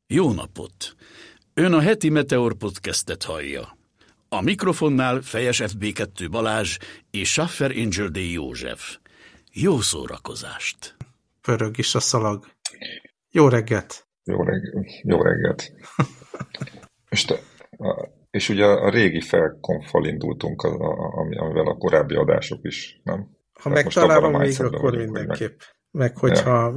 Jó napot! Ön a heti Meteor podcastet hallja. A mikrofonnál Fejes FB2 Balázs és Schaffer Angel D. József. Jó szórakozást! Pörög is a szalag. Jó reggelt! Jó reggelt! És ugye a régi felkonffal indultunk, amivel a korábbi adások is, nem? Ha megtalálom még, akkor mindenképp. Meg hogyha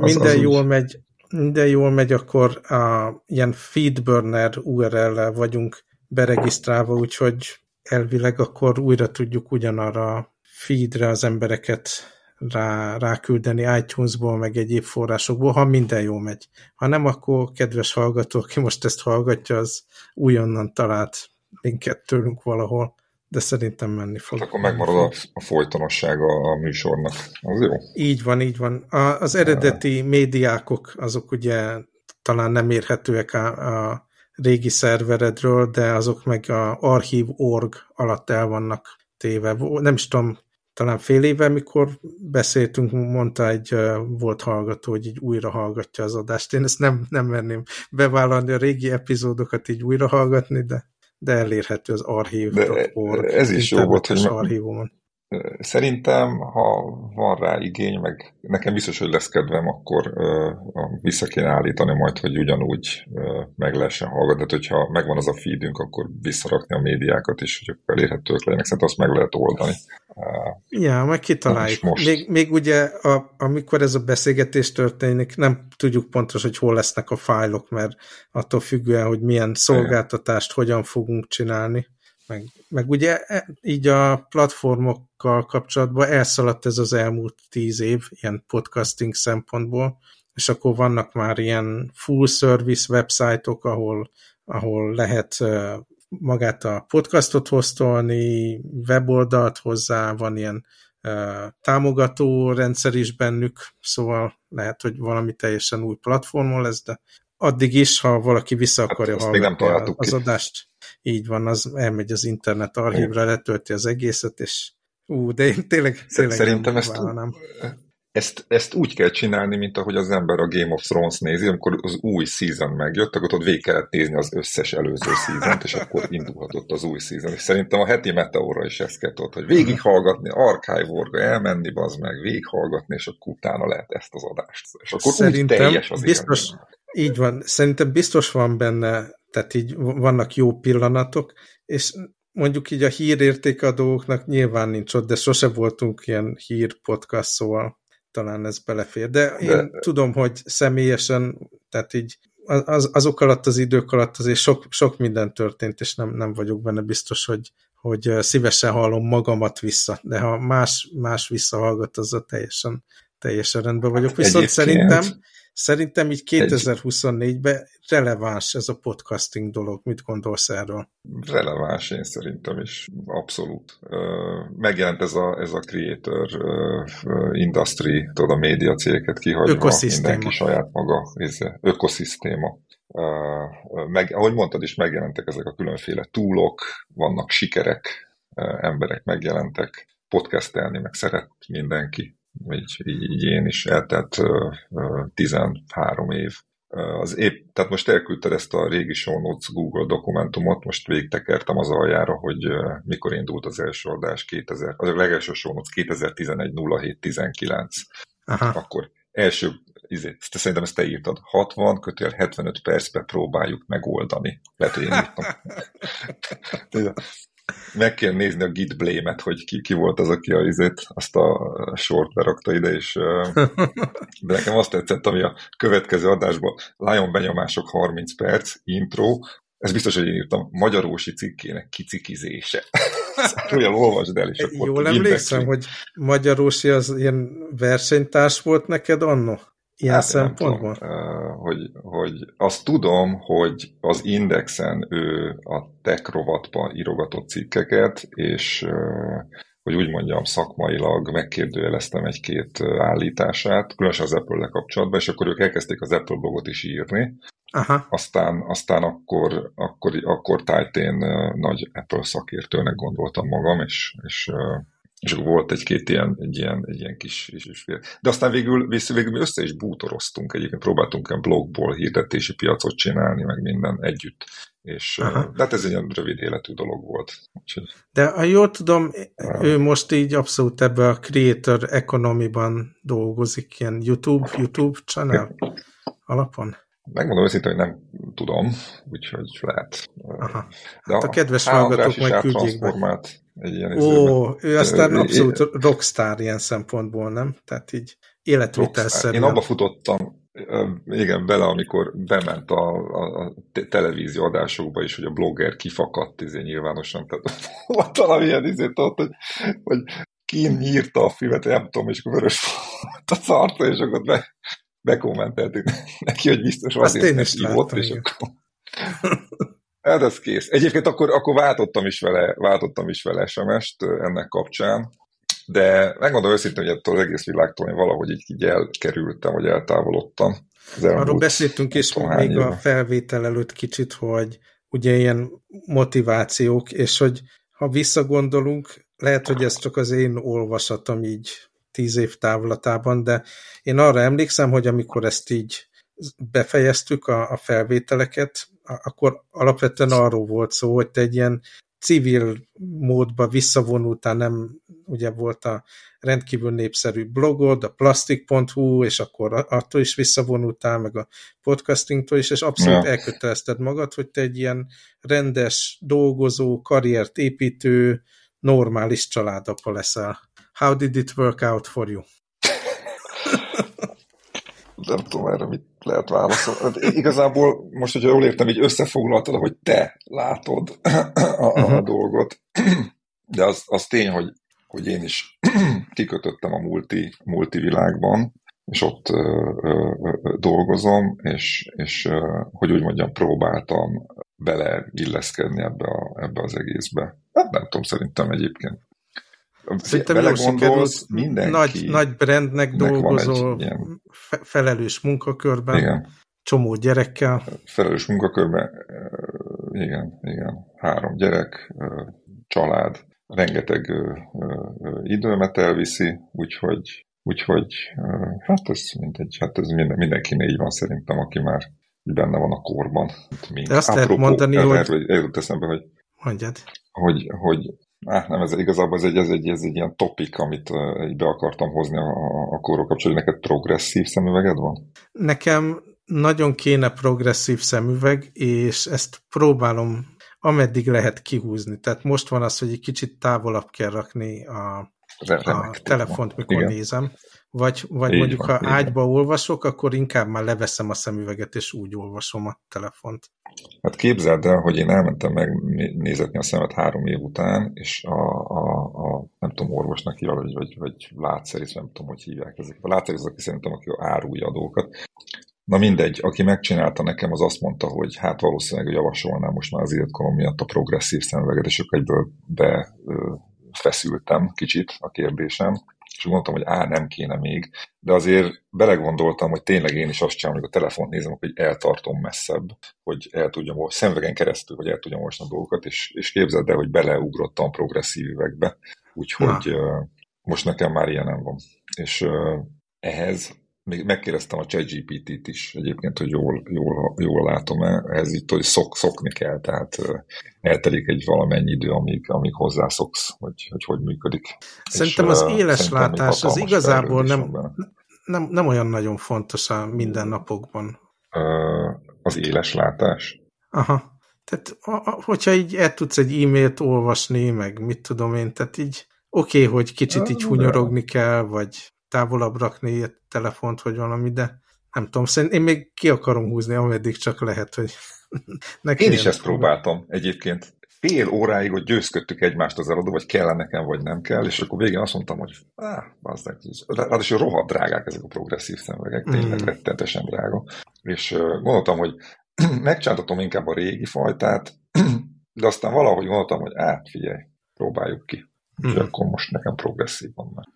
minden jól megy, akkor ilyen feedburner URL-lel vagyunk beregisztrálva, úgyhogy elvileg akkor újra tudjuk ugyanarra a feedre az embereket ráküldeni iTunes-ból, meg egyéb forrásokból, ha minden jól megy. Ha nem, akkor kedves hallgató, aki most ezt hallgatja, az újonnan talált minket tőlünk valahol, de szerintem menni fog. Hát akkor megmarad a folytonossága a műsornak. Az jó? Így van. Az eredeti médiákok, azok ugye talán nem érhetőek a régi szerveredről, de azok meg a archive.org alatt el vannak téve. Nem is tudom, talán fél éve, mikor beszéltünk, mondta egy volt hallgató, hogy így újra hallgatja az adást. Én ezt nem merném bevállalni, a régi epizódokat így újra hallgatni, de elérhető az archive.org. Ez is jó volt, hogy archívumon. Szerintem, ha van rá igény, meg nekem biztos, hogy lesz kedvem, akkor vissza kéne állítani majd, hogy ugyanúgy meg lehessen hallgatni. Tehát, hogyha megvan az a feedünk, akkor visszarakni a médiákat is, hogy elérhetők legyenek. Szerintem azt meg lehet oldani. Ja, meg kitaláljuk. Még ugye, amikor ez a beszélgetés történik, nem tudjuk pontos, hogy hol lesznek a fájlok, mert attól függően, hogy milyen szolgáltatást hogyan fogunk csinálni. Meg ugye így a platformokkal kapcsolatban elszaladt ez az elmúlt 10 év, ilyen podcasting szempontból, és akkor vannak már ilyen full service websájtok, ahol lehet magát a podcastot hoztolni, weboldalt hozzá, van ilyen támogató rendszer is bennük, szóval lehet, hogy valami teljesen új platformon lesz, de addig is, ha valaki vissza akarja hallgatni az adást, így van, az elmegy az internet archívra, letölti az egészet, és de én tényleg szerintem ezt úgy kell csinálni, mint ahogy az ember a Game of Thrones nézi, amikor az új season megjött, akkor ott végig kellett nézni az összes előző seasont, és akkor indulhatott az új season. És szerintem a heti Meteorra is ezt kell tudni, hogy végighallgatni, archive.org-ra elmenni, bazd meg, végighallgatni, és akkor utána lehet ezt az adást. És akkor szerintem úgy teljes az biztos, így van, szerintem biztos van benne, tehát így vannak jó pillanatok, és mondjuk így a hírértékadóknak nyilván nincs ott, de sose voltunk ilyen hírpodcast, szóval talán ez belefér. De én tudom, hogy személyesen, tehát így azok alatt az idők alatt azért sok minden történt, és nem vagyok benne biztos, hogy szívesen hallom magamat vissza, de ha más visszahallgat, azzal teljesen rendben vagyok. Viszont szerintem így 2024-ben releváns ez a podcasting dolog. Mit gondolsz erről? Releváns, én szerintem is. Abszolút. Megjelent ez a creator industry, tudod, a média cégeket kihagyva, mindenki saját maga, ökoszisztéma. Meg, ahogy mondtad is, megjelentek ezek a különféle toolok, vannak sikerek, emberek megjelentek, podcastelni meg szeret mindenki. Így én is eltelt 13 év. Tehát most elküldted ezt a régi show notes Google dokumentumot, most végigtekertem az aljára, hogy mikor indult az első adás, az a legelső show notes 2011-07-19. Akkor első, szerintem ezt te írtad, 60-75 percbe próbáljuk megoldani. Lehet, hogy én írtam. Meg kell nézni a Git Blame-et, hogy ki volt az, aki azt a sort berakta ide, és de nekem azt tetszett, ami a következő adásban Lion benyomások 30 perc, intro, ez biztos, hogy én írtam, Magyarósi cikkének kicikizése. Olyan olvasd el, és akkor jól emlékszem, hogy Magyarósi az ilyen versenytárs volt neked anno? Ilyen szempontból? Hogy azt tudom, hogy az Indexen ő a tech rovatban írogatott cikkeket, és hogy úgy mondjam, szakmailag megkérdőjeleztem egy-két állítását, különösen az Apple-le kapcsolatban, és akkor ők elkezdték az Apple blogot is írni. Aha. Aztán akkor tájtén nagy Apple szakértőnek gondoltam magam, és És akkor volt egy ilyen kis fél. De aztán végül mi össze is bútoroztunk egyébként, próbáltunk ilyen blogból hirdetési piacot csinálni, meg minden együtt. És, de hát ez egy ilyen rövid életű dolog volt. Úgyhogy, de ha jól tudom, ő most így abszolút ebbe a creator economy-ban dolgozik, ilyen YouTube channel alapon. Megmondom őszintén, hogy nem tudom, úgyhogy lehet. Aha. Hát a kedves hallgatók majd küldjék be. Ő aztán abszolút rockstar ilyen szempontból, nem? Tehát így életvitelszerűen. Én abba futottam, igen, bele, amikor bement a televízió adásokba is, hogy a blogger kifakadt nyilvánosan. Tehát volt valamilyen hogy ki nyírta a filmet, nem tudom, és akkor vörös volt a szarca, és akkor bekommenteltük neki, hogy biztos azért neki volt, és akkor... Hát ez kész. Egyébként akkor váltottam is vele SMS-t ennek kapcsán, de megmondom őszintén, hogy ettől az egész világtól én valahogy így elkerültem, vagy eltávolodtam. Arról beszéltünk is még a felvétel előtt kicsit, hogy ugye ilyen motivációk, és hogy ha visszagondolunk, lehet, hogy ez csak az én olvasatom így 10 év távlatában, de én arra emlékszem, hogy amikor ezt így befejeztük a felvételeket, akkor alapvetően arról volt szó, hogy te egy ilyen civil módba visszavonultál, nem ugye volt a rendkívül népszerű blogod, a plastik.hu, és akkor attól is visszavonultál, meg a podcastingtól is, és abszolút elkötelezted magad, hogy te egy ilyen rendes, dolgozó, karriert építő, normális családapa leszel. How did it work out for you? Nem tudom erre mit lehet válaszolni. Igazából most, hogyha jól értem, így összefoglaltad, hogy te látod a dolgot, de az tény, hogy én is kikötöttem a multi világban, és ott dolgozom, és hogy úgy mondjam, próbáltam beleilleszkedni ebbe az egészbe. Hát nem tudom, szerintem egyébként. Szerintem jól sikerült, nagy brandnek dolgozol, felelős munkakörben, igen. Csomó gyerekkel. Felelős munkakörben, igen, 3 gyerek, család, rengeteg időmet elviszi, úgyhogy hát ez mindenkinél így van szerintem, aki már benne van a korban. De azt lehet mondani, hogy... Eljött eszembe, hogy... Mondjad. Hogy nem, ez igazából ez egy ilyen topik, amit be akartam hozni a korról kapcsolatban. Neked progresszív szemüveged van? Nekem nagyon kéne progresszív szemüveg, és ezt próbálom ameddig lehet kihúzni. Tehát most van az, hogy egy kicsit távolabb kell rakni a telefont, mikor nézem. Vagy mondjuk, ha ágyba olvasok, akkor inkább már leveszem a szemüveget, és úgy olvasom a telefont. Hát képzeld el, hogy én elmentem megnézetni a szemet 3 év után, és a nem tudom, orvosnak hívja, vagy látszerész, nem tudom, hogy hívják ezeket. A látszerész, aki szerintem, aki árulja a dolgokat. Na mindegy, aki megcsinálta nekem, az azt mondta, hogy hát valószínűleg javasolnám most már az életkorom miatt a progresszív szemüveget, és akkor egyből befeszültem kicsit a kérdésem, és mondtam, hogy nem kéne még, de azért belegondoltam, hogy tényleg én is azt csinálom, hogy a telefont nézem, hogy eltartom messzebb, hogy el tudjam, szemüvegen keresztül, hogy el tudjam olvasni a dolgokat, és képzeld el, hogy beleugrottam progresszív üvegbe, úgyhogy most nekem már ilyen nem van. És ehhez még megkérdeztem a ChatGPT-t is egyébként, hogy jól látom-e, ehhez itt, hogy szokni kell, tehát eltelik egy valamennyi idő, amíg hozzászoksz, hogy működik. Szerintem az éles látás az igazából nem olyan nagyon fontos a mindennapokban. Az éles látás? Aha. Tehát, hogyha így el tudsz egy e-mailt olvasni, meg mit tudom én, tehát így oké, hogy kicsit így hunyorogni kell, vagy távolabb rakni a telefont, vagy valami, de nem tudom, szerintem én még ki akarom húzni, ameddig csak lehet, hogy én is ezt próbáltam egyébként. Fél óráig, hogy győzködtük egymást az eladó, vagy kell nekem, vagy nem kell, és akkor végén azt mondtam, hogy ráadásul rohadt drágák ezek a progresszív szemüvegek, tényleg rettentesen drága. És gondoltam, hogy megcsántatom inkább a régi fajtát, de aztán valahogy gondoltam, hogy figyelj, próbáljuk ki. És akkor most nekem progresszív van már.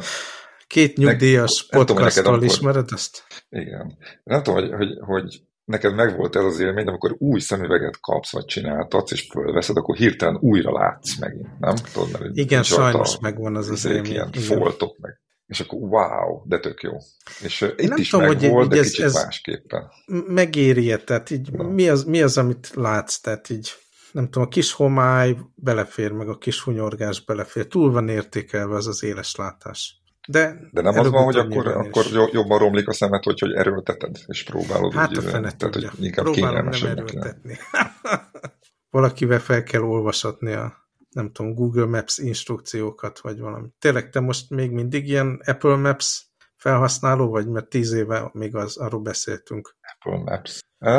2 nyugdíjas podcastról ismered ezt? Igen. Nem tudom, hogy neked megvolt ez az élmény, amikor új szemüveget kapsz, vagy csináltatsz, és fölveszed, akkor hirtelen újra látsz megint, nem? Tudod, mert igen, sajnos megvan az élmény. Ilyen foltok meg. És akkor wow, de tök jó. És itt is megvolt, de kicsit másképpen. Megéri-e, tehát így mi az, amit látsz, tehát így nem tudom, a kis homály belefér, meg a kis hunyorgás belefér. Túl van értékelve az éles látás. De nem az van, hogy akkor jobban romlik a szemed, hogy erőlteted, és próbálod. Hát a fene tudja. Hogy inkább kényelmesebbnek lenni. Valakivel fel kell olvasatni a nem tudom, Google Maps instrukciókat, vagy valami. Tényleg te most még mindig ilyen Apple Maps felhasználó vagy, mert 10 éve még arról beszéltünk. Apple Maps.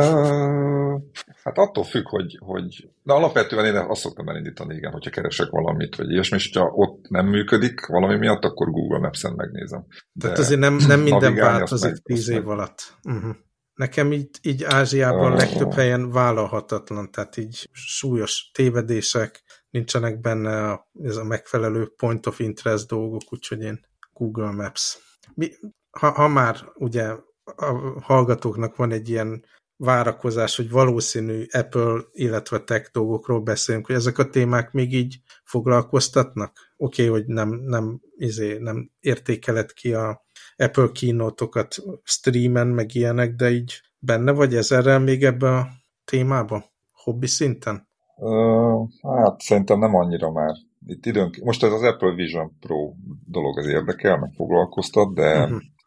Hát attól függ, hogy de alapvetően én azt szoktam elindítani, igen, hogyha keresek valamit, vagy ilyesmi, és ha ott nem működik valami miatt, akkor Google Maps-en megnézem. Tehát azért nem minden változik 10 év alatt. Nekem így Ázsiában legtöbb helyen vállalhatatlan, tehát így súlyos tévedések, nincsenek benne ez a megfelelő point of interest dolgok, úgyhogy én Google Maps. Ha már ugye a hallgatóknak van egy ilyen várakozás, hogy valószínű Apple, illetve tech dolgokról beszélünk, hogy ezek a témák még így foglalkoztatnak? Oké, hogy nem értékeled ki a Apple keynote-okat streamen, meg ilyenek, de így benne vagy ezerrel még ebben a témában? Hobbi szinten? Hát szerintem nem annyira már. Itt időnként, most ez az Apple Vision Pro dolog az érdekel, meg foglalkoztat, de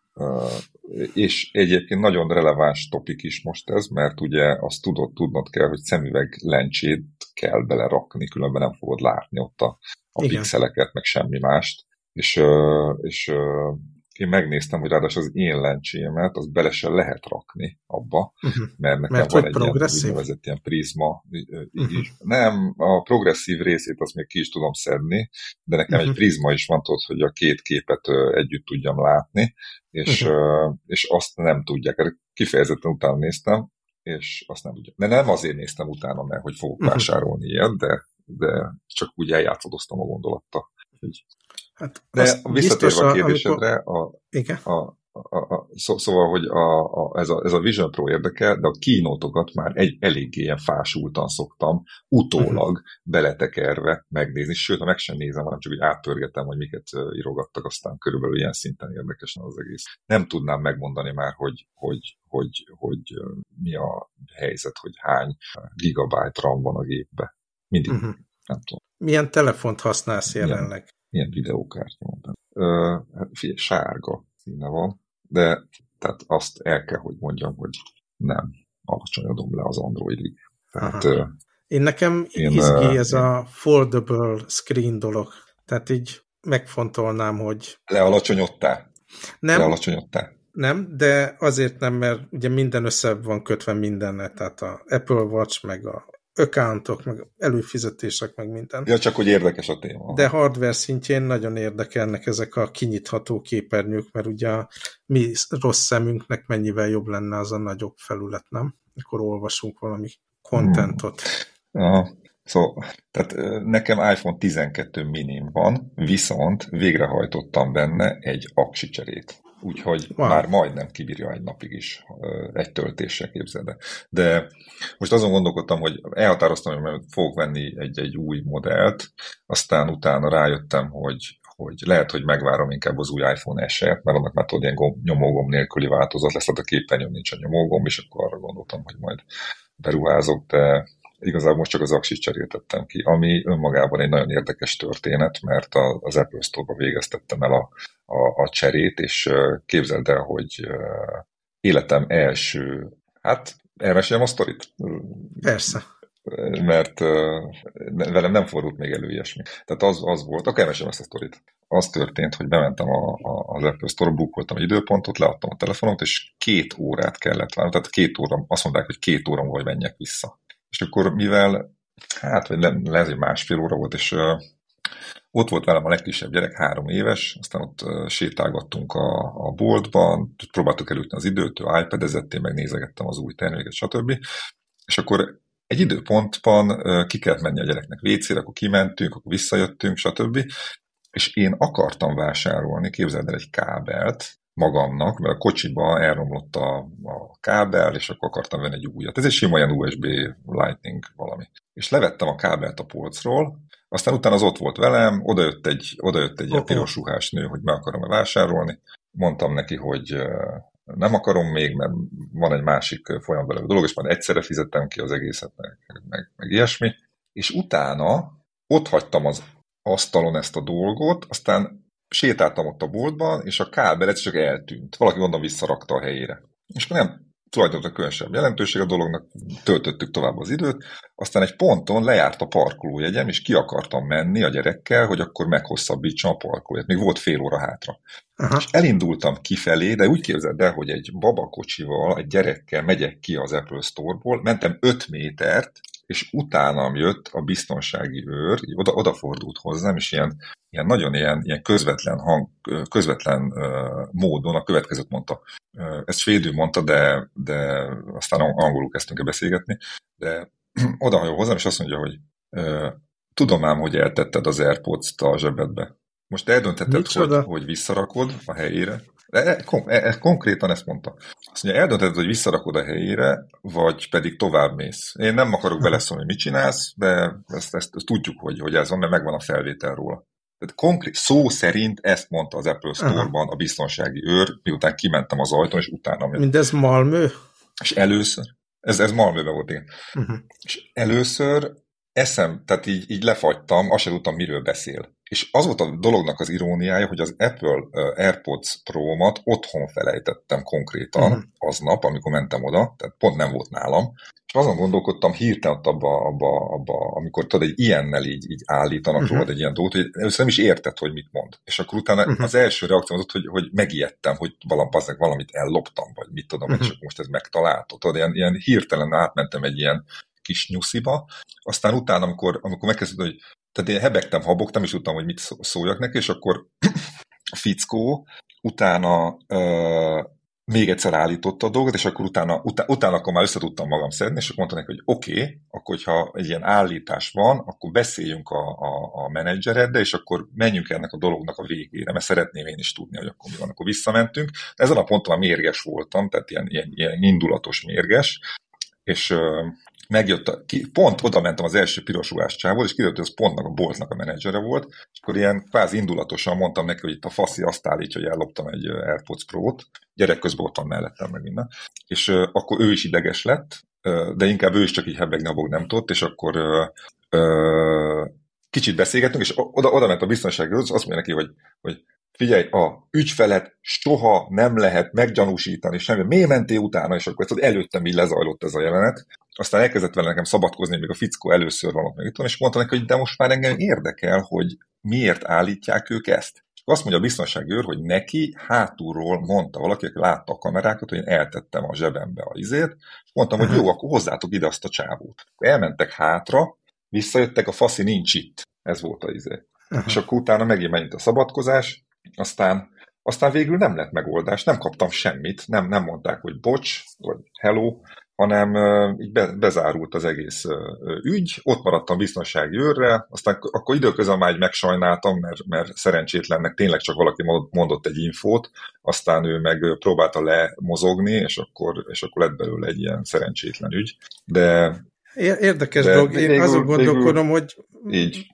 és egyébként nagyon releváns topik is most ez, mert ugye azt tudnod kell, hogy szemüveg lencsét kell belerakni, különben nem fogod látni ott a pixeleket, meg semmi mást. És én megnéztem, hogy ráadásul az én lencsémet, az bele se lehet rakni abba, mert nekem van egy úgynevezett ilyen prizma. Nem, a progresszív részét azt még ki is tudom szedni, de nekem egy prizma is van, tudod, hogy a két képet együtt tudjam látni, és azt nem tudják. Kifejezetten utána néztem, és azt nem tudják. De nem azért néztem utána, mert hogy fogok vásárolni ilyet, de csak úgy eljátszadoztam a gondolattal. Hát de visszatérve a kérdésedre, amikor... szóval, hogy ez a Vision Pro érdekel, de a keynote-okat már eléggé ilyen fásultan szoktam utólag beletekerve megnézni, sőt, ha meg sem nézem, hanem csak úgy átpörgetem, hogy miket írogattak, aztán körülbelül ilyen szinten érdekes az egész. Nem tudnám megmondani már, hogy mi a helyzet, hogy hány gigabyte RAM van a gépbe. Mindig, nem tudom. Milyen telefont használsz jelenleg? Milyen videókártya mondtam. Hát figyelj, sárga színe van, de tehát azt el kell, hogy mondjam, hogy nem alacsonyodom le az Androidig. Tehát, én nekem izgi ez a foldable screen dolog. Tehát így megfontolnám, hogy... Lealacsonyodtál? Nem. Lealacsonyodtál? Nem, de azért nem, mert ugye minden össze van kötve mindennel, tehát a Apple Watch, meg a accountok, meg előfizetések, meg minden. Ja, csak hogy érdekes a téma. De hardware szintjén nagyon érdekelnek ezek a kinyitható képernyők, mert ugye a mi rossz szemünknek mennyivel jobb lenne az a nagyobb felület, nem? Akkor olvasunk valami contentot. Szóval, tehát nekem iPhone 12 minim van, viszont végrehajtottam benne egy aksicserét. Úgyhogy már majdnem kibírja egy napig is egy töltéssel, képzeld el. De most azon gondolkodtam, hogy elhatároztam, hogy fogok venni egy új modellt, aztán utána rájöttem, hogy lehet, hogy megvárom inkább az új iPhone SE-t, mert annak már tudod, ilyen nyomógomb nélküli változat lesz, tehát a képernyőn nincs a nyomógomb, és akkor arra gondoltam, hogy majd beruházok, de igazából most csak az aksit cseréltettem ki, ami önmagában egy nagyon érdekes történet, mert az Apple Store-ba végeztettem el a cserét, és képzeld el, hogy életem első, hát elmeséljem a sztorit? Persze. Mert velem nem fordult még elő ilyesmi. Tehát az volt, akkor elmeséljem ezt a sztorit. Az történt, hogy bementem az Apple Store-ba, bukkoltam egy időpontot, leadtam a telefonot, és 2 órát kellett várni, tehát 2 óra, azt mondták, hogy 2 óra múlva menjek vissza. És akkor mivel, hát vagy lehet, hogy 1,5 óra volt, és ott volt velem a legkisebb gyerek, 3 éves, aztán ott sétálgattunk a boltban, próbáltuk elütni az időt, ő iPad-ezett, én megnézegettem az új terméket, stb. És akkor egy időpontban ki kellett menni a gyereknek WC-re, akkor kimentünk, akkor visszajöttünk, stb. És én akartam vásárolni, képzeld el, egy kábelt, magamnak, mert a kocsiba elromlott a kábel, és akkor akartam venni egy újat. Ez egy sima ilyen USB Lightning valami. És levettem a kábelt a polcról, aztán utána az ott volt velem, odajött egy ilyen piros ruhás nő, hogy meg akarom-e vásárolni. Mondtam neki, hogy nem akarom még, mert van egy másik folyamatban dolog, és majd egyszerre fizettem ki az egészet, meg ilyesmi. És utána ott hagytam az asztalon ezt a dolgot, aztán sétáltam ott a boltban, és a kábel ez csak eltűnt. Valaki mondom visszarakta a helyére. És nem tulajdonképpen különösebb jelentőség a dolognak, töltöttük tovább az időt, aztán egy ponton lejárt a parkolójegyem, és ki akartam menni a gyerekkel, hogy akkor meghosszabbítsam a parkolóját. Még volt fél óra hátra. Aha. És elindultam kifelé, de úgy képzeld el, hogy egy babakocsival, egy gyerekkel megyek ki az Apple Store-ból, mentem 5 métert, és utánam jött a biztonsági őr, így odafordult hozzám, és ilyen nagyon ilyen közvetlen módon a következőt mondta. Ezt svédül mondta, de aztán angolul kezdtünk el beszélgetni, de odahajol hozzám, és azt mondja, hogy tudom ám, hogy eltetted az AirPods-t a zsebedbe. Most eldöntheted, hogy visszarakod a helyére. Konkrétan ezt mondta. Azt mondja, eldöntheted, hogy visszarakod a helyére, vagy pedig tovább mész. Én nem akarok beleszólni, hogy mit csinálsz, de ezt tudjuk, hogy ez van, mert megvan a felvétel róla. Tehát konkrét, szó szerint ezt mondta az Apple Store-ban a biztonsági őr, miután kimentem az ajtón, és utána... Mindez Malmö? És először... Ez Malmöben volt, igen. És először tehát így lefagytam, azt sem tudtam, miről beszél. És az volt a dolognak az iróniája, hogy az Apple AirPods Pro-mat otthon felejtettem konkrétan aznap, amikor mentem oda, tehát pont nem volt nálam, és azon gondolkodtam hirtelen abba, amikor tudod, egy ilyennel így állítanak rólad egy ilyen dolgot, hogy először nem is érted, hogy mit mond. És akkor utána az első reakció az, hogy megijedtem, hogy valamit elloptam, vagy mit tudom, és akkor most ez megtaláltad. Tudod, ilyen hirtelen átmentem egy ilyen kis nyusziba, aztán utána, amikor megkezdődött, hogy tehát én hebegtem, habogtam, és tudtam, hogy mit szóljak neki, és akkor a fickó utána még egyszer állította a dolgot, és akkor utána akkor már összetudtam magam szedni, és akkor mondta neki, hogy oké, akkor hogyha egy ilyen állítás van, akkor beszéljünk a menedzsereddel, és akkor menjünk ennek a dolognak a végére, mert szeretném én is tudni, hogy akkor mi van. Akkor visszamentünk. Ezen a ponton már mérges voltam, tehát ilyen indulatos mérges, és megjött pont oda mentem az első piros ruhás csávhoz, és kiderült, hogy az pontnak a boltnak a menedzsere volt, és akkor ilyen kvázi indulatosan mondtam neki, hogy itt a faszi azt állítja, hogy elloptam egy AirPods Pro-t, gyerek közben ott van mellettem meg minden, és akkor ő is ideges lett, de inkább ő is csak így hebegni nem tudott, és akkor kicsit beszélgettünk, és oda ment a biztonsághoz, azt mondja neki, hogy figyelj, a ügyfelet soha nem lehet meggyanúsítani, semmi. Miért mentél utána? És akkor előttem így lezajlott ez a jelenet. Aztán elkezdett vele nekem szabadkozni, még a fickó először van ott meg itt van, és mondta neki, hogy de most már engem érdekel, hogy miért állítják ők ezt. És azt mondja a biztonsági őr, hogy neki hátulról mondta valaki, aki látta a kamerákat, hogy én eltettem a zsebembe a izét, és mondtam, hogy jó, akkor hozzátok ide azt a csávót. Akkor elmentek hátra, visszajöttek, a faszi nincs itt. Ez volt a izé. És akkor utána megint a szabadkozás, aztán végül nem lett megoldás, nem kaptam semmit, nem mondták, hogy bocs, vagy hello, hanem így bezárult az egész ügy, ott maradtam biztonsági őrre, aztán akkor időközben már így megsajnáltam, mert szerencsétlennek tényleg csak valaki mondott egy infót, aztán ő meg próbálta lemozogni, és akkor lett belőle egy ilyen szerencsétlen ügy. De érdekes dolog, én azon gondolkodom, hogy így.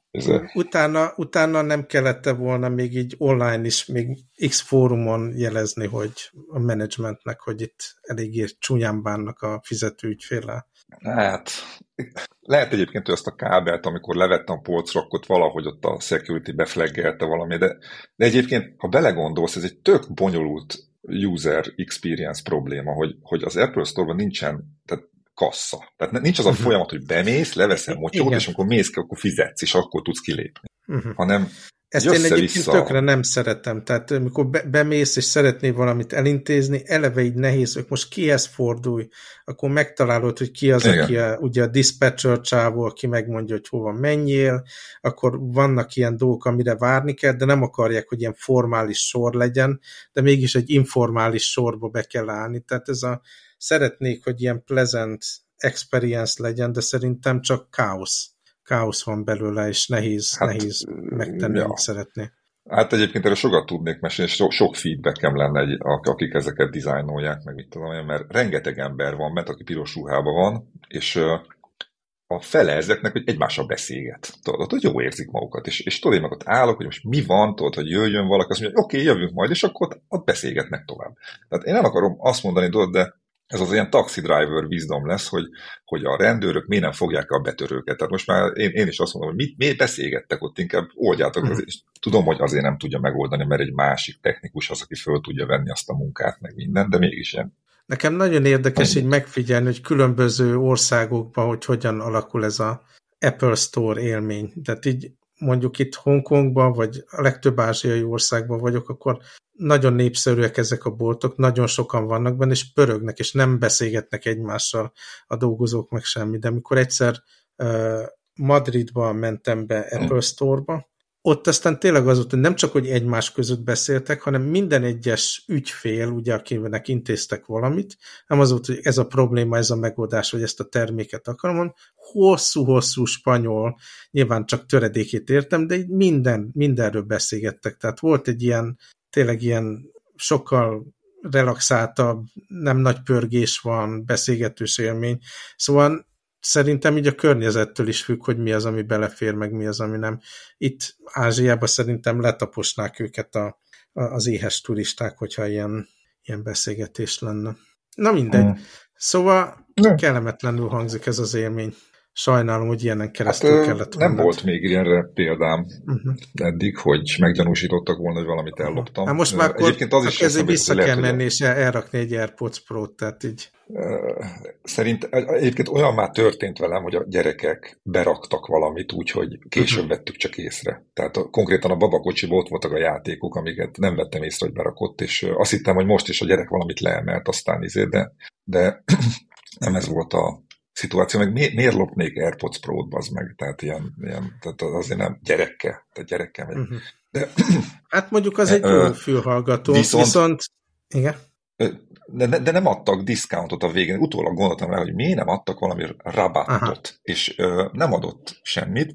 Utána nem kellett volna még így online is, még X fórumon jelezni, hogy a menedzsmentnek, hogy itt eléggé csúnyán bánnak a fizető ügyféllel. Hát, lehet egyébként, hogy azt a kábelt, amikor levettem a polcra, akkor valahogy ott a security beflaggelte valami, de egyébként, ha belegondolsz, ez egy tök bonyolult user experience probléma, hogy az Apple Store-ban nincsen, tehát kassa. Tehát nincs az a folyamat, hogy bemész, leveszel mocsót, és amikor mész ki, akkor fizetsz, és akkor tudsz kilépni. Hanem ezt én egyébként tökre nem szeretem. Tehát amikor bemész, és szeretnél valamit elintézni, eleve így nehéz, hogy most kihez fordulj, akkor megtalálod, hogy ki az, aki ugye a dispatcher csávó, aki megmondja, hogy hova menjél, akkor vannak ilyen dolgok, amire várni kell, de nem akarják, hogy ilyen formális sor legyen, de mégis egy informális sorba be kell állni. Tehát szeretnék, hogy ilyen pleasant experience legyen, de szerintem csak káosz van belőle, és nehéz megtenni, amit szeretné. Hát egyébként erről sokat tudnék mesélni, és sok feedbackem lenne, akik ezeket dizájnolják, meg mit tudom én, mert rengeteg ember van bent, aki piros ruhában van, és a fele ezeknek, hogy egymással beszélget. Tudod, hogy jó érzik magukat, és tudod, én meg ott állok, hogy most mi van, tudod, hogy jöjjön valaki, azt mondja, oké, jövünk majd, és akkor ott beszélgetnek tovább. Tehát én nem akarom azt mondani, tudod, de ez az ilyen taxi driver wisdom lesz, hogy a rendőrök miért nem fogják a betörőket. Tehát most már én is azt mondom, hogy miért beszélgettek ott, inkább oldjátok. És tudom, hogy azért nem tudja megoldani, mert egy másik technikus az, aki föl tudja venni azt a munkát, meg mindent, de mégis ilyen. Nekem nagyon érdekes így megfigyelni, hogy különböző országokban, hogy hogyan alakul ez a Apple Store élmény. Tehát így mondjuk itt Hongkongban, vagy a legtöbb ázsiai országban vagyok, akkor nagyon népszerűek ezek a boltok, nagyon sokan vannak benne, és pörögnek, és nem beszélgetnek egymással a dolgozók meg semmi. De amikor egyszer Madridban mentem be Apple Store-ba, ott aztán tényleg az volt, hogy nem csak, hogy egymás között beszéltek, hanem minden egyes ügyfél, ugye, akinek intéztek valamit, nem az volt, hogy ez a probléma, ez a megoldás, vagy ezt a terméket akarom, hanem hosszú-hosszú spanyol, nyilván csak töredékét értem, de így mindenről beszélgettek. Tehát volt egy ilyen, tényleg ilyen sokkal relaxáltabb, nem nagy pörgés van, beszélgetős élmény. Szóval szerintem így a környezettől is függ, hogy mi az, ami belefér, meg mi az, ami nem. Itt Ázsiában szerintem letaposnák őket az éhes turisták, hogyha ilyen beszélgetés lenne. Na mindegy. Szóval kellemetlenül hangzik ez az élmény. Sajnálom, hogy ilyenen keresztül kellett nem volt még ilyenre példám eddig, hogy meggyanúsítottak volna, hogy valamit elloptam. Hát most már akkor ezért vissza kell menni, és elrakni egy AirPods Pro-t, tehát így. Egyébként olyan már történt velem, hogy a gyerekek beraktak valamit úgy, hogy később vettük csak észre. Tehát konkrétan a babakocsiban ott voltak a játékok, amiket nem vettem észre, hogy berakott, és azt hittem, hogy most is a gyerek valamit leemelt, aztán de nem ez volt a szituáció, meg miért lopnék AirPods Pro-t, bazd meg, tehát tehát azért nem gyerekkel megy. De, hát mondjuk az egy jó fülhallgató, viszont igen. De nem adtak diszkountot a végén. Utólag gondoltam rá, hogy miért nem adtak valami rabattot, és nem adott semmit,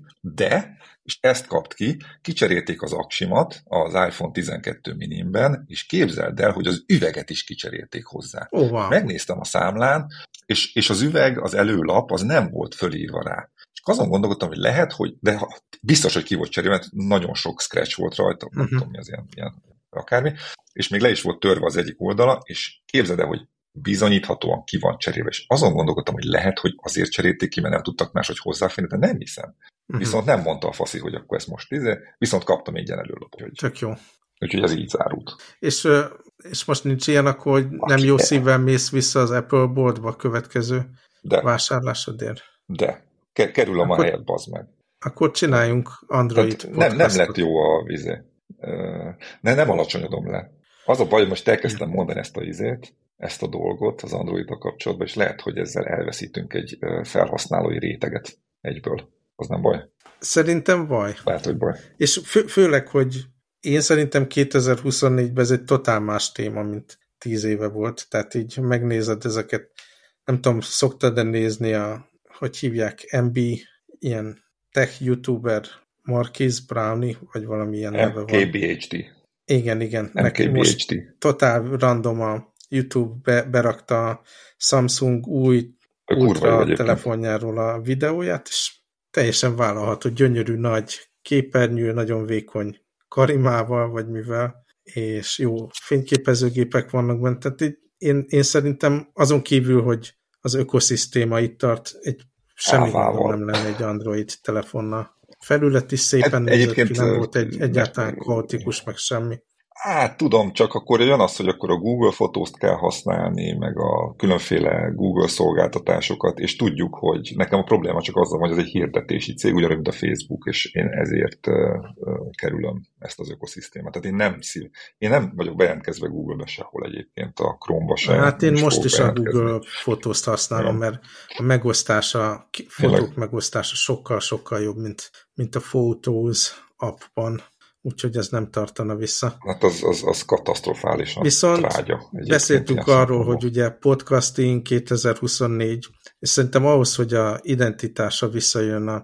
és ezt kapt ki, kicserélték az aksimat az iPhone 12 miniben, és képzeld el, hogy az üveget is kicserélték hozzá. Oh, wow. Megnéztem a számlán, és az üveg, az előlap, az nem volt fölírva rá. És azon gondolkodtam, hogy lehet, de biztos, hogy ki volt cserélve, mert nagyon sok scratch volt rajta, nem tudom, mi az ilyen akármi, és még le is volt törve az egyik oldala, és képzeld el, hogy bizonyíthatóan ki van cserélve, és azon gondolkodtam, hogy lehet, hogy azért cserélték ki, mert nem tudtak máshogy hozzáférni, de nem hiszem. Viszont nem mondta a faszi, hogy akkor ez most viszont kaptam egy ilyen előlapot. Tök jó. Úgyhogy ez így zárult. És most nincs ilyen, akkor hogy nem jó szívvel mész vissza az Apple boltba a következő vásárlásodért? De. Kerülöm a helyet, bazd meg. Akkor csináljunk Android podcastot. Nem lett jó a vizé. Nem alacsonyodom le. Az a baj, hogy most elkezdtem mondani ezt a dolgot az Android-a kapcsolatban, és lehet, hogy ezzel elveszítünk egy felhasználói réteget egyből. Az nem baj? Szerintem baj. Lehet, hogy baj. És főleg, hogy én szerintem 2024-ben ez egy totál más téma, mint 10 éve volt. Tehát így megnézed ezeket, nem tudom, szoktad-e nézni hogy hívják, MB, ilyen tech youtuber, Marquise Brownie, vagy valami ilyen neve van. MKBHD. Igen. MKBHD. Totál random a YouTube berakta a Samsung új Ultra telefonjáról a videóját, és teljesen vállalható, gyönyörű nagy képernyő, nagyon vékony karimával, vagy mivel, és jó fényképezőgépek vannak benne. Tehát én szerintem azon kívül, hogy az ökoszisztéma itt tart, semmi nem lenne egy Android telefonnal. Felület is szépen nézett ki, nem volt egyáltalán kaotikus, meg semmi. Hát tudom, csak akkor jön az, hogy akkor a Google Fotózt kell használni, meg a különféle Google szolgáltatásokat, és tudjuk, hogy nekem a probléma csak azzal, hogy ez egy hirdetési cég, ugyanúgy, mint a Facebook, és én ezért kerülöm ezt az ökoszisztémát. Tehát én nem vagyok bejelentkezve Google-be sehol egyébként, a Chrome-ba sem. Hát én most is a Google Fotózt használom, mert a megosztása, fotók megosztása sokkal-sokkal jobb, mint a Photos appban. Úgyhogy ez nem tartana vissza. Hát az katasztrofálisan viszont trágya. Beszéltünk arról, hogy ugye podcasting 2024, és szerintem ahhoz, hogy a identitása visszajön a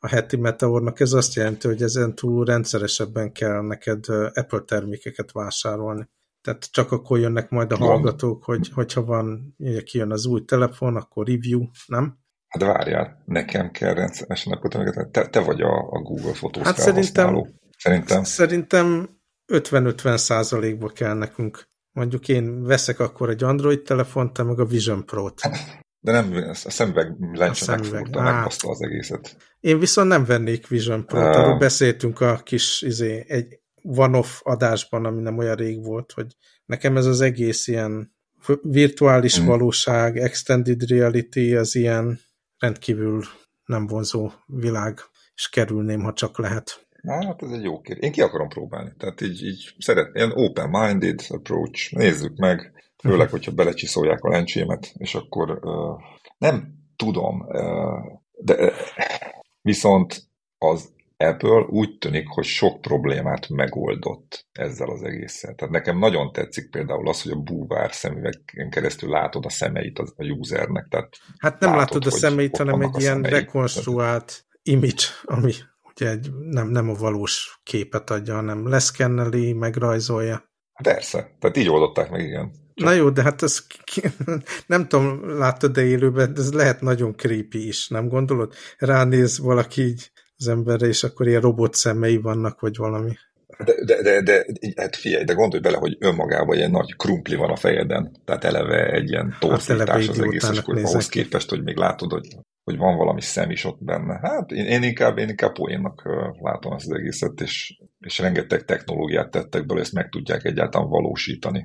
a heti Meteornak, ez azt jelenti, hogy ezen túl rendszeresebben kell neked Apple termékeket vásárolni. Tehát csak akkor jönnek majd a hallgatók, hogyha van, kijön az új telefon, akkor review, nem? Hát várjál, nekem kell rendszeresen Apple termékeket. Te vagy a Google Photos hát felhasználó. Szerintem 50-50%-ba kell nekünk. Mondjuk én veszek akkor egy Android telefont, te meg a Vision Pro-t. De nem, a szemüveg lencse megfogta, megbaszta az egészet. Én viszont nem vennék Vision Pro-t. Arról beszéltünk a kis egy one-off adásban, ami nem olyan rég volt, hogy nekem ez az egész ilyen virtuális valóság, extended reality, az ilyen rendkívül nem vonzó világ, és kerülném, ha csak lehet. Hát ez egy jó kérdés. Én ki akarom próbálni. Tehát így ilyen open-minded approach. Nézzük meg, főleg, hogyha belecsiszolják a lencsémet, és akkor nem tudom, de viszont az Apple úgy tűnik, hogy sok problémát megoldott ezzel az egésszel. Tehát nekem nagyon tetszik például az, hogy a búvár szemüvegen keresztül látod a szemeit a usernek. Tehát hát nem látod a szemeit, hanem egy ilyen rekonstruált image, ami ugye nem a valós képet adja, hanem leszkenneli, megrajzolja. Persze, tehát így oldották meg, igen. Csak... Na jó, de hát ez nem tudom, láttad-e élőben, de ez lehet nagyon creepy is, nem gondolod? Ránéz valaki így az emberre, és akkor ilyen robot szemei vannak, vagy valami. De hát figyelj, de gondolj bele, hogy önmagában egy nagy krumpli van a fejeden, tehát eleve egy ilyen torzítás az egész, és ahhoz képest, hogy még látod, hogy van valami szem is ott benne. Hát én inkább poénnak látom ezt az egészet, és rengeteg technológiát tettek belőle, ezt meg tudják egyáltalán valósítani.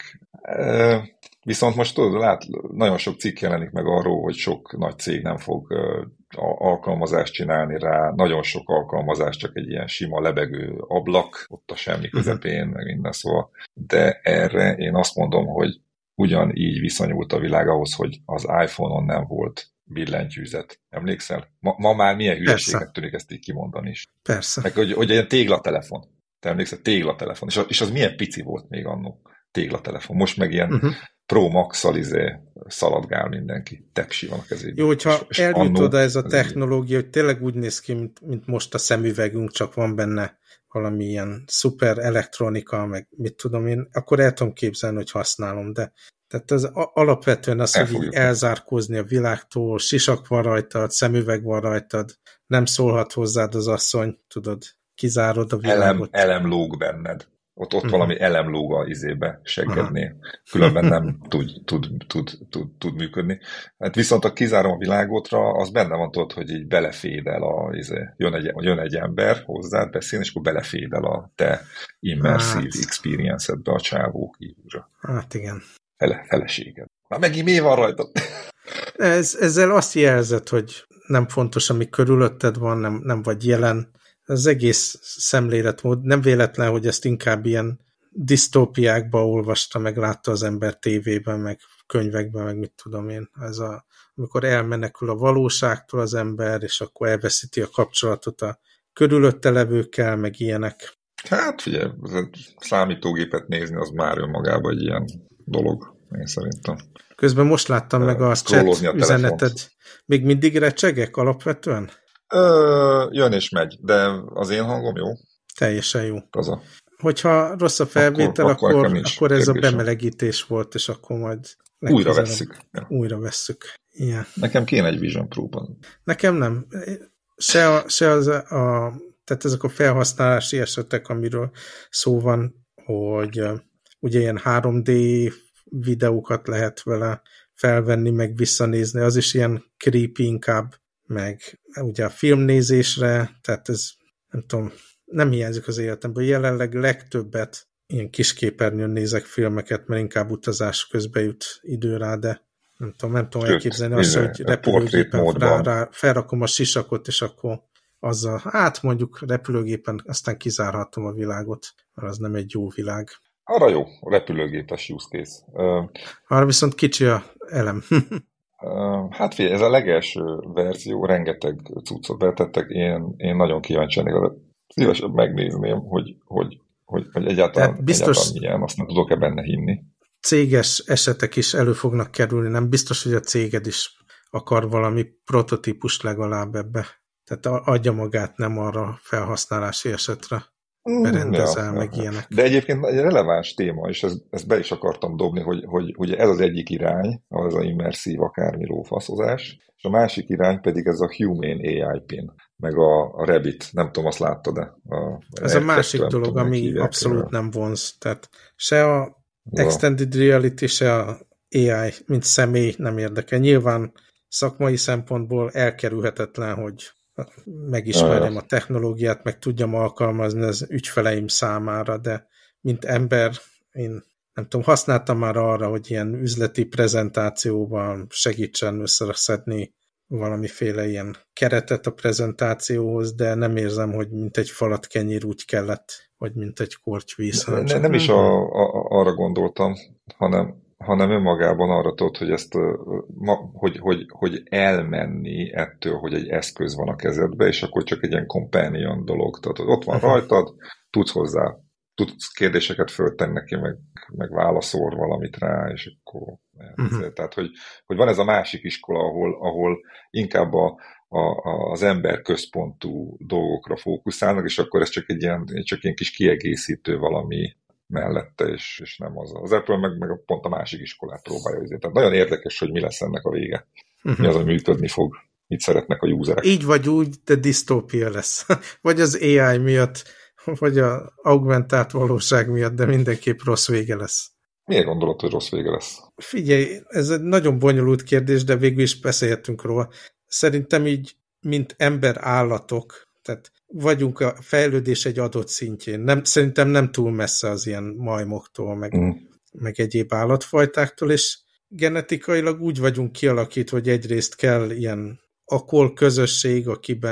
Viszont most tudod, nagyon sok cikk jelenik meg arról, hogy sok nagy cég nem fog alkalmazást csinálni rá, nagyon sok alkalmazás csak egy ilyen sima lebegő ablak, ott a semmi közepén, meg minden, szóval. De erre én azt mondom, hogy ugyanígy viszonyult a világ ahhoz, hogy az iPhone-on nem volt billentyűzet. Emlékszel? Ma már milyen hülyeségnek tűnik ezt így kimondani is. Persze. Meg, hogy egy téglalatelefon. Te emlékszel? Téglalatelefon. És az milyen pici volt még annó? Téglalatelefon. Most meg ilyen Pro Max-szal szaladgál mindenki. Tepsi van a kezében. Jó, hogyha eljut oda ez a technológia, hogy tényleg úgy néz ki, mint most a szemüvegünk, csak van benne valami ilyen szuper elektronika, meg mit tudom én, akkor el tudom képzelni, hogy használom, de tehát ez alapvetően az, hogy így elzárkózni a világtól, sisak van rajtad, szemüveg van rajtad, nem szólhat hozzád az asszony, tudod, kizárod a világot. Elem lóg benned. Ott valami elem lóg a seggednél. Különben nem tud működni. Hát viszont ha kizárom a világotra, az benne van, tudod, hogy így belefédel jön egy ember hozzád beszélni, és akkor belefédel a te immersive experience-edbe a csávó kívülre. Hát igen. Feleséged. Már megint mi van rajta? Ezzel azt jelzed, hogy nem fontos, ami körülötted van, nem vagy jelen. Az egész szemléletmód, nem véletlen, hogy ezt inkább ilyen disztópiákba olvasta, meg látta az ember tévében, meg könyvekben, meg mit tudom én. Amikor elmenekül a valóságtól az ember, és akkor elveszíti a kapcsolatot a körülötte levőkkel, meg ilyenek. Hát figyelj, számítógépet nézni, az már önmagában egy ilyen dolog, én szerintem. Közben most láttam meg a chat üzeneted. Még mindig recsegek alapvetően? Jön és megy, de az én hangom jó? Teljesen jó. Az hogyha rossz a felvétel, akkor ez a bemelegítés volt, és akkor majd újra vesszük. Újra vesszük. Igen. Nekem kéne egy Vision Pro-ban. Nekem nem. Tehát ezek a felhasználási esetek, amiről szó van, hogy ugye ilyen 3D videókat lehet vele felvenni, meg visszanézni, az is ilyen creepy inkább, meg ugye a filmnézésre, tehát ez nem tudom, nem hiányzik az életemből. Jelenleg legtöbbet ilyen kisképernyőn nézek filmeket, mert inkább utazás közben jut idő rá, de nem tudom elképzelni azt, hogy repülőgépen felrakom a sisakot, és akkor azzal, hát mondjuk repülőgépen aztán kizárhatom a világot, mert az nem egy jó világ. Arra jó, repülőgépes use case. Arra viszont kicsi a elem. Hát figyelj, ez a legelső verzió, rengeteg cuccot betettek, én nagyon kíváncsi lennék, szívesen megnézném, hogy egyáltalán milyen, azt nem tudok-e benne hinni. Céges esetek is elő fognak kerülni, nem biztos, hogy a céged is akar valami prototípust legalább ebbe. Tehát adja magát nem arra felhasználási esetre berendezel, meg ilyenek. De egyébként egy releváns téma, és ezt be is akartam dobni, hogy ugye ez az egyik irány, az a immerszív akármi lófaszozás, és a másik irány pedig ez a Humane AI Pin, meg a Rabbit, nem tudom, azt láttad-e? Ez a másik dolog, ami abszolút nem vonz. Tehát se a Extended Reality, se a AI, mint személy nem érdekel. Nyilván szakmai szempontból elkerülhetetlen, hogy megismerjem a technológiát, meg tudjam alkalmazni az ügyfeleim számára, de mint ember, én nem tudom, használtam már arra, hogy ilyen üzleti prezentációban segítsen összeszedni valamiféle ilyen keretet a prezentációhoz, de nem érzem, hogy mint egy falat kenyér úgy kellett, vagy mint egy kortyvíz. Nem is arra gondoltam, hanem önmagában arra tudod, hogy ezt, hogy elmenni ettől, hogy egy eszköz van a kezedbe, és akkor csak egy ilyen companion dolog. Tehát ott van rajtad, tudsz kérdéseket föltenni neki, meg válaszol valamit rá, és akkor... Tehát, hogy van ez a másik iskola, ahol inkább az ember központú dolgokra fókuszálnak, és akkor ez csak ilyen kis kiegészítő valami mellette, és nem az. Az Apple meg pont a másik iskolát próbálja. Tehát nagyon érdekes, hogy mi lesz ennek a vége. Mi az, ami működni fog. Mit szeretnek a userek. Így vagy úgy, de disztópia lesz. Vagy az AI miatt, vagy az augmentált valóság miatt, de mindenképp rossz vége lesz. Miért gondolod, hogy rossz vége lesz? Figyelj, ez egy nagyon bonyolult kérdés, de végül is beszélhetünk róla. Szerintem így, mint ember-állatok, tehát vagyunk a fejlődés egy adott szintjén. Szerintem nem túl messze az ilyen majmoktól, meg egyéb állatfajtáktól, és genetikailag úgy vagyunk kialakítva, hogy egyrészt kell ilyen akol közösség,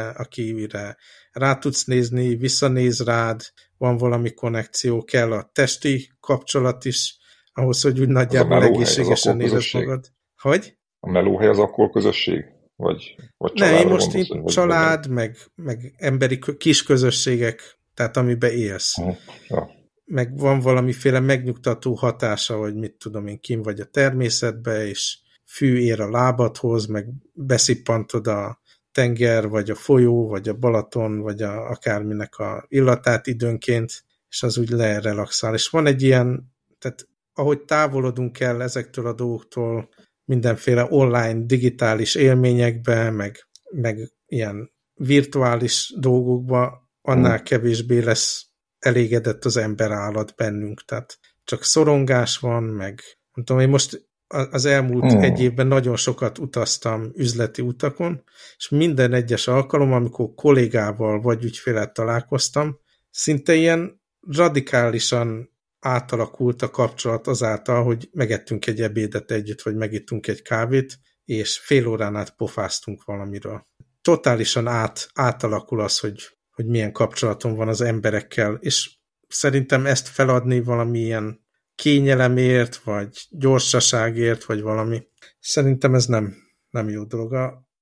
akire rá tudsz nézni, visszanéz rád, van valami konnekció, kell a testi kapcsolat is, ahhoz, hogy úgy nagyjából egészségesen nézed magad. Hogy? A melóhely az akkor közösség? Vagy nem, most itt család, meg emberi kis közösségek, tehát amiben élsz. Ja. Meg van valamiféle megnyugtató hatása, hogy mit tudom én, kim vagy a természetbe, és fű ér a lábadhoz, meg beszippantod a tenger, vagy a folyó, vagy a Balaton, vagy akárminek a illatát időnként, és az úgy lerelaxál. És van egy ilyen, tehát ahogy távolodunk el ezektől a dolgoktól, mindenféle online, digitális élményekbe, meg ilyen virtuális dolgokba, annál kevésbé lesz elégedett az ember-állat bennünk. Tehát csak szorongás van, meg nem tudom, én most az elmúlt egy évben nagyon sokat utaztam üzleti utakon, és minden egyes alkalom, amikor kollégával vagy ügyféllel találkoztam, szinte ilyen radikálisan átalakult a kapcsolat azáltal, hogy megettünk egy ebédet együtt, vagy megittunk egy kávét, és fél órán át pofáztunk valamiről. Totálisan átalakul az, hogy milyen kapcsolatom van az emberekkel, és szerintem ezt feladni valamilyen kényelemért, vagy gyorsaságért, vagy valami. Szerintem ez nem jó dolog.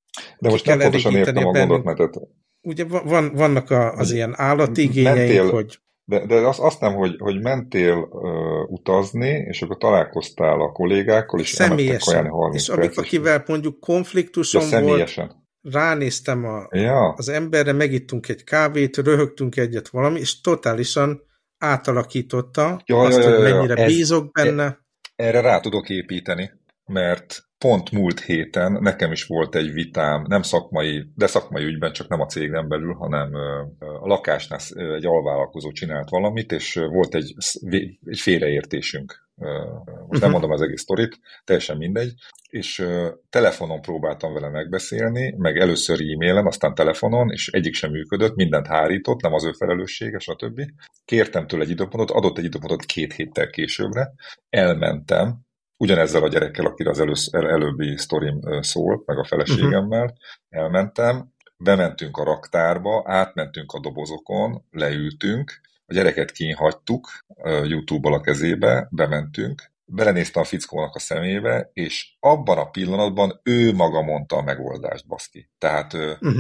De most nem pontosan értem a gondolatmenetet. Ugye vannak az ilyen állatigényeink, hogy... De azt nem, hogy mentél utazni, és akkor találkoztál a kollégákkal, és elmentek kajálni 30 és akivel mondjuk konfliktuson volt, ránéztem az emberre, megittunk egy kávét, röhögtünk egyet valami, és totálisan átalakította azt, hogy mennyire bízok benne. Erre rá tudok építeni, mert pont múlt héten nekem is volt egy vitám, nem szakmai, de szakmai ügyben, csak nem a cégen belül, hanem a lakásnál egy alvállalkozó csinált valamit, és volt egy félreértésünk. Most nem mondom az egész sztorit, teljesen mindegy. És telefonon próbáltam vele megbeszélni, meg először e-mailen, aztán telefonon, és egyik sem működött, mindent hárított, nem az ő felelőssége, stb. Kértem tőle egy időpontot, adott egy időpontot 2 héttel későbbre, elmentem, ugyanezzel a gyerekkel, akire az előbbi sztorim szól, meg a feleségemmel, elmentem, bementünk a raktárba, átmentünk a dobozokon, leültünk, a gyereket kínhagytuk, YouTube-bal a kezébe, bementünk, belenéztem a fickónak a szemébe, és abban a pillanatban ő maga mondta a megoldást, baszki. Tehát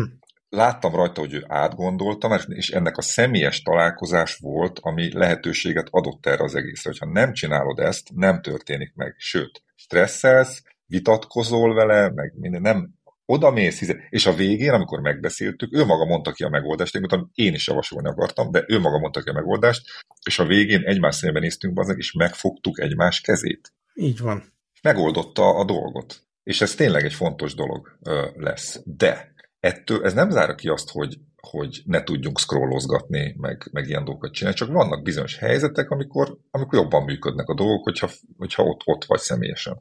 láttam rajta, hogy ő átgondolta, és ennek a személyes találkozás volt, ami lehetőséget adott erre az egészre. Hogyha nem csinálod ezt, nem történik meg. Sőt, stresszelsz, vitatkozol vele, meg minden, odamész, és a végén, amikor megbeszéltük, ő maga mondta ki a megoldást, én is javasolni akartam, de ő maga mondta ki a megoldást, és a végén egymás szemben néztünk be, és megfogtuk egymás kezét. Így van. Megoldotta a dolgot. És ez tényleg egy fontos dolog lesz. De ettől ez nem zárja ki azt, hogy ne tudjunk scrollozgatni, meg ilyen dolgokat csinálni, csak vannak bizonyos helyzetek, amikor jobban működnek a dolgok, hogyha ott vagy személyesen.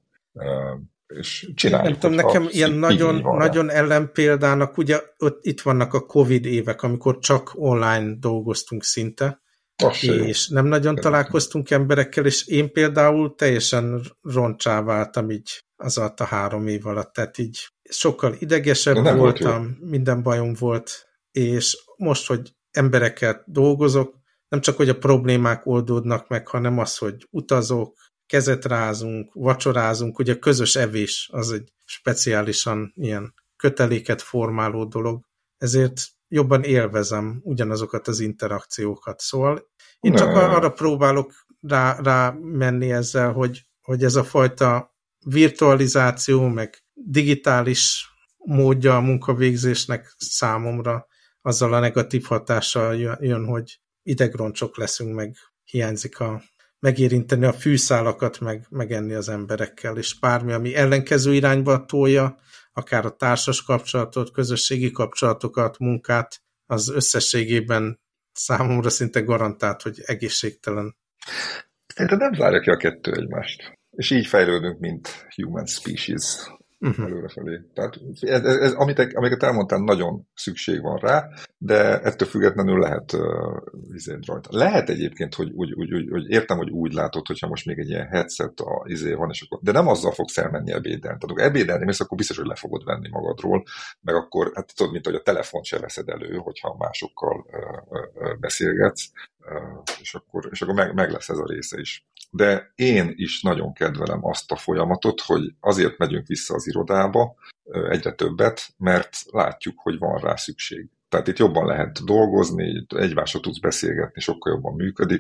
És csináljuk. Nem tudom, nekem ilyen nagyon ellenpéldának, ugye itt vannak a Covid évek, amikor csak online dolgoztunk szinte, és nem nagyon találkoztunk emberekkel, és én például teljesen roncsá váltam így az alatt a 3 év alatt, tehát így sokkal idegesebb voltam, minden bajom volt, és most, hogy emberekkel dolgozok, nem csak, hogy a problémák oldódnak meg, hanem az, hogy utazok, kezet rázunk, vacsorázunk, ugye a közös evés az egy speciálisan ilyen köteléket formáló dolog, ezért jobban élvezem ugyanazokat az interakciókat. Szóval én csak arra próbálok rá menni ezzel, hogy ez a fajta virtualizáció, meg digitális módja a munkavégzésnek számomra azzal a negatív hatással jön, hogy idegroncsok leszünk, meg hiányzik megérinteni a fűszálakat, megenni az emberekkel, és bármi, ami ellenkező irányba tolja, akár a társas kapcsolatot, közösségi kapcsolatokat, munkát, az összességében számomra szinte garantált, hogy egészségtelen. Szerintem nem zárja ki a kettő egymást. És így fejlődünk, mint human species előrefelé. Tehát ez, amiket elmondtál, nagyon szükség van rá, de ettől függetlenül lehet rajta. Lehet egyébként, hogy értem, hogy úgy látod, hogyha most még egy ilyen headset van, és akkor, de nem azzal fogsz elmenni ebédelni. Tehát ebédelni mész, akkor biztos, hogy le fogod venni magadról, meg akkor, hát tudod, mint hogy a telefont se veszed elő, hogyha másokkal beszélgetsz, és akkor meg lesz ez a része is. De én is nagyon kedvelem azt a folyamatot, hogy azért megyünk vissza az irodába egyre többet, mert látjuk, hogy van rá szükség. Tehát itt jobban lehet dolgozni, egymásra tudsz beszélgetni, sokkal jobban működik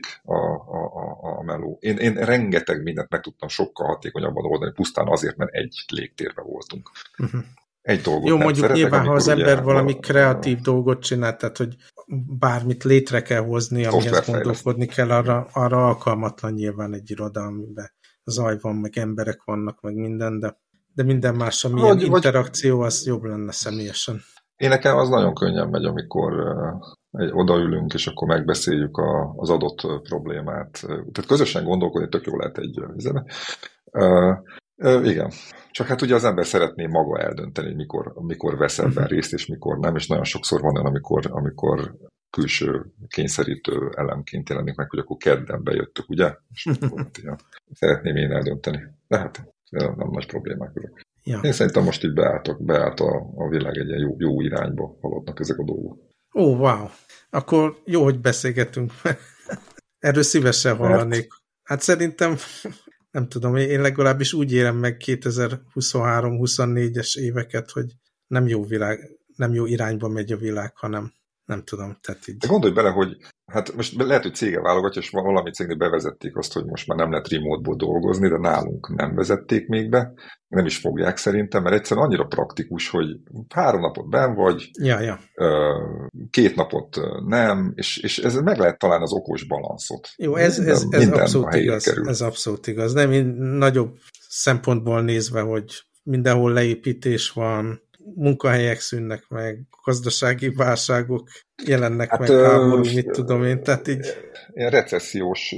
a meló. Én rengeteg mindent meg tudtam sokkal hatékonyabban oldani, pusztán azért, mert egy légtérben voltunk. Egy dolgot jó, mondjuk nyilván, ha az ember valami kreatív dolgot csinál, tehát, hogy bármit létre kell hozni, amihez gondolkodni kell, arra alkalmatlan nyilván egy iroda, amiben zaj van, meg emberek vannak, meg minden, de minden más, amilyen interakció, az jobb lenne személyesen. Én nekem az nagyon könnyen megy, amikor odaülünk, és akkor megbeszéljük az adott problémát. Tehát közösen gondolkodni tök jó lehet egy üzeme. Igen. Csak hát ugye az ember szeretné maga eldönteni, mikor vesz ebben részt, és mikor nem, és nagyon sokszor van olyan, amikor külső kényszerítő elemként jelenik meg, hogy akkor kedden bejöttök, ugye? És szeretném én eldönteni. De hát nem nagy problémák ezek. Ja. Én szerintem most így beállt a világ egy ilyen jó irányba haladnak ezek a dolgok. Ó, wow! Akkor jó, hogy beszélgetünk. Erről szívesen hallanék. Hát szerintem, nem tudom, én legalábbis úgy érem meg 2023-24-es éveket, hogy nem jó irányba megy a világ, hanem nem tudom. Tehát így. De gondolj bele, hogy hát most lehet, hogy cége válogatja, és valami cégnél bevezették azt, hogy most már nem lehet remote-ból dolgozni, de nálunk nem vezették még be, nem is fogják szerintem, mert egyszerűen annyira praktikus, hogy 3 napot benn vagy, 2 napot nem, és ez meg lehet találni az okos balanszot. Jó, ez abszolút igaz. Ez abszolút igaz. Nem, nagyobb szempontból nézve, hogy mindenhol leépítés van, munkahelyek szűnnek meg, gazdasági válságok jelennek meg, háború, mit tudom én, tehát így. Ilyen recessziós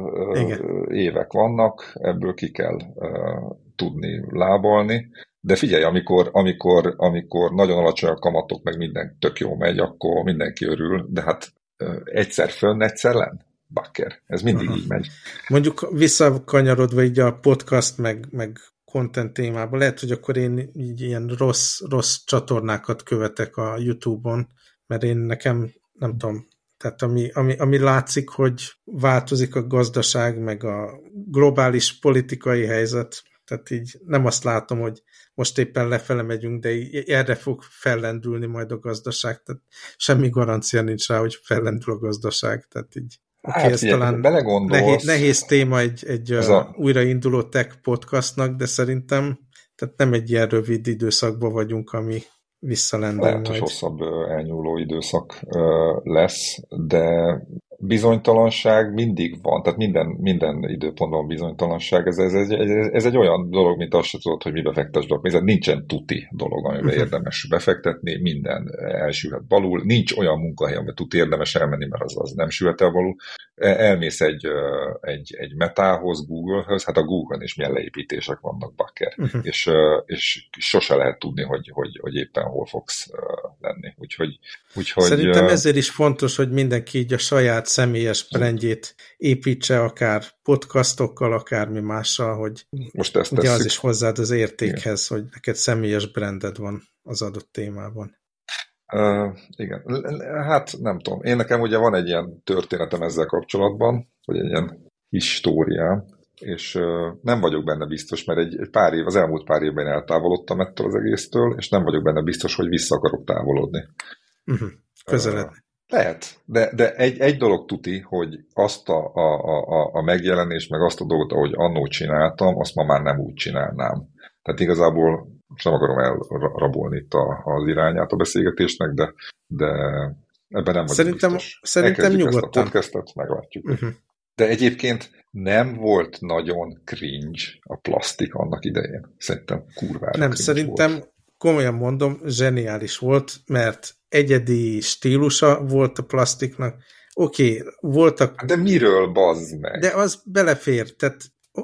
évek vannak, ebből ki kell tudni lábalni, de figyelj, amikor nagyon alacsony a kamatok, meg minden tök jó megy, akkor mindenki örül, de hát egyszer fönn, egyszer lenn. Bakker. Ez mindig így megy. Mondjuk visszakanyarodva így a podcast, meg content témában. Lehet, hogy akkor én így ilyen rossz csatornákat követek a YouTube-on, mert én nekem, nem tudom, tehát ami látszik, hogy változik a gazdaság, meg a globális politikai helyzet, tehát így nem azt látom, hogy most éppen lefele megyünk, de erre fog fellendülni majd a gazdaság, tehát semmi garancia nincs rá, hogy fellendül a gazdaság, tehát így. Hát, ez talán nehéz téma egy újrainduló tech podcastnak, de szerintem Tehát nem egy ilyen rövid időszakban vagyunk, ami visszalendül majd. Lehet, hogy hosszabb elnyúló időszak lesz, de bizonytalanság mindig van, tehát minden időpontban bizonytalanság. Ez egy olyan dolog, mint azt se tudod, hogy mibe fektesd be a pénzed. Nincsen tuti dolog, amiben érdemes befektetni, minden elsülhet balul. Nincs olyan munkahely, amiben tuti érdemes elmenni, mert az nem sülhet el balul. Elmész egy Metához, Google-höz, hát a Google-on is milyen leépítések vannak, bakker. És sose lehet tudni, hogy éppen hol fogsz lenni. Úgyhogy szerintem ezért is fontos, hogy mindenki így a saját személyes brandjét építse, akár podcastokkal, akármi mással, hogy most ezt ugye az is hozzád az értékhez, igen, hogy neked személyes branded van az adott témában. Igen, hát nem tudom. Én nekem ugye van egy ilyen történetem ezzel kapcsolatban, vagy egy ilyen históriám, és nem vagyok benne biztos, mert az elmúlt pár évben eltávolodtam ettől az egésztől, és nem vagyok benne biztos, hogy vissza akarok távolodni. Közeledni. Lehet, de egy dolog tuti, hogy azt a megjelenést, meg azt a dolgot, ahogy annó csináltam, azt ma már nem úgy csinálnám. Tehát igazából nem akarom elrabolni itt az irányát a beszélgetésnek, de ebben nem vagyok biztos. Szerintem nyugodtan. Ezt a podcastet, meglátjuk. De egyébként nem volt nagyon cringe a plastik annak idején. Szerintem kurvára nem, szerintem volt. Komolyan mondom, zseniális volt, mert egyedi stílusa volt a plastiknak. Oké, voltak... De miről, bazd meg? De az belefér, tehát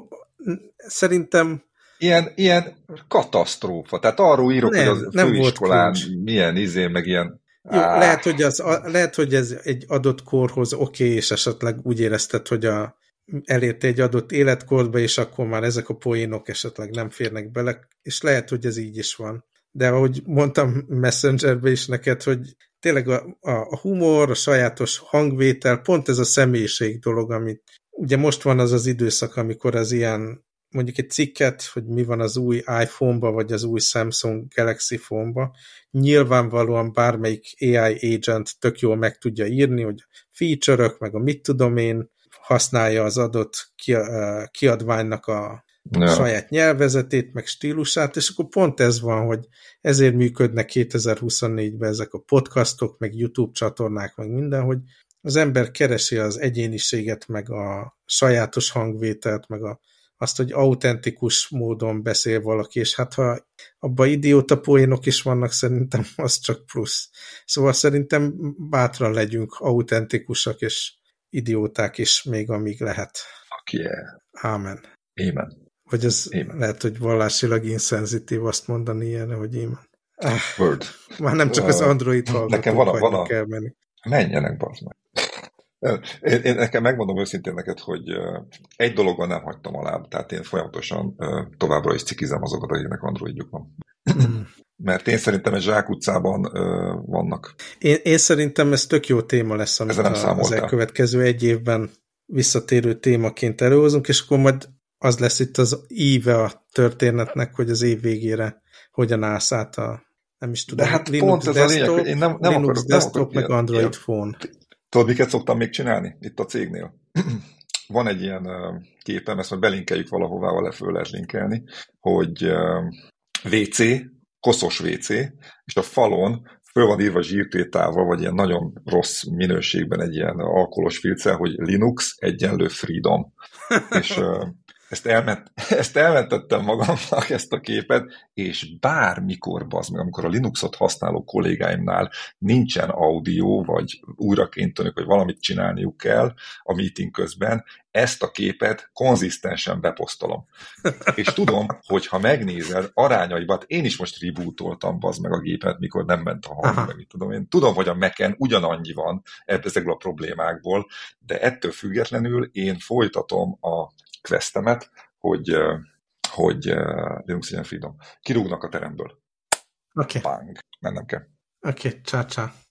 szerintem... Ilyen katasztrófa. Tehát arról írok, hogy az főiskolán milyen meg ilyen... Jó, lehet, hogy ez egy adott korhoz oké, és esetleg úgy érezted, hogy elérte egy adott életkorba, és akkor már ezek a poénok esetleg nem férnek bele, és lehet, hogy ez így is van. De ahogy mondtam Messengerbe is neked, hogy tényleg a humor, a sajátos hangvétel, pont ez a személyiség dolog, amit ugye most van az időszak, amikor az ilyen, mondjuk egy cikket, hogy mi van az új iPhone-ba, vagy az új Samsung Galaxy Phone-ba, nyilvánvalóan bármelyik AI agent tök jól meg tudja írni, hogy feature-ök, meg a mit tudom én, használja az adott kiadványnak a saját nyelvezetét, meg stílusát, és akkor pont ez van, hogy ezért működnek 2024-ben ezek a podcastok, meg YouTube csatornák, meg minden, hogy az ember keresi az egyéniséget, meg a sajátos hangvételt, meg azt, hogy autentikus módon beszél valaki, és hát ha abban idióta poénok is vannak, szerintem az csak plusz. Szóval szerintem bátran legyünk autentikusak és idióták is, még amíg lehet. Ámen. Amen. Vagy ez lehet, hogy vallásilag inszenzitív azt mondani ilyenre, hogy amen. Word. Már nem csak az Android hallgatók kell menni. Menjenek, bazd meg. Én nekem megmondom őszintén neked, hogy egy dologgal nem hagytam alá, tehát én folyamatosan továbbra is cikizem azokat, akiknek Androidjuk van. Mert én szerintem egy zsákutcában vannak. Én szerintem ez tök jó téma lesz, amit az elkövetkező egy évben visszatérő témaként előhozunk, és akkor majd az lesz itt az íve a történetnek, hogy az év végére hogyan állsz át nem is tudom, de hát Linux pont ez desktop, a lényeg, hogy én nem Linux akarok, desktop, meg Android phone. Tudod, miket szoktam még csinálni itt a cégnél? Van egy ilyen képem, ezt majd belinkeljük valahová, föl lehet linkelni, hogy WC, koszos WC, és a falon föl van írva zsírtétával, vagy ilyen nagyon rossz minőségben egy ilyen alkoholos filccel, hogy Linux egyenlő freedom. És ezt elmentettem magamnak, ezt a képet, és bármikor, bazd meg, amikor a Linuxot használó kollégáimnál nincsen audio, vagy újra kénytelenek, hogy valamit csinálniuk kell a meeting közben, ezt a képet konzisztensen beposztolom. És tudom, hogy ha megnézed arányaibat, én is most rebootoltam, bazd meg a gépet, mikor nem ment a hang, meg mit tudom én. Tudom, hogy a Mac-en ugyanannyi van ezekből a problémákból, de ettől függetlenül én folytatom a questemet, hogy Linux ilyen freedom. Kirúgnak a teremből. Oké. Bang. Mennem kell. Oké, csá.